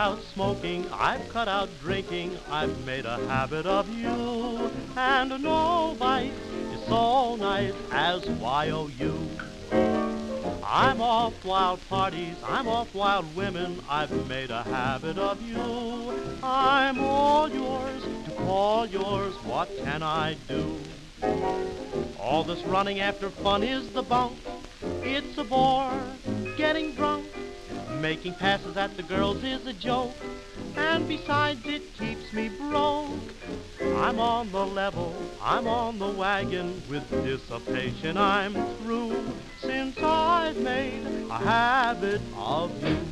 out smoking, I've cut out drinking, I've made a habit of you. And no vice is so nice as Y-O-U. I'm off wild parties, I'm off wild women, I've made a habit of you. I'm all yours, to call yours, what can I do? All this running after fun is the bunk. It's a bore, getting drunk. Making passes at the girls is a joke. And besides it keeps me broke. I'm on the level, I'm on the wagon. With dissipation I'm through, since I've made a habit of you.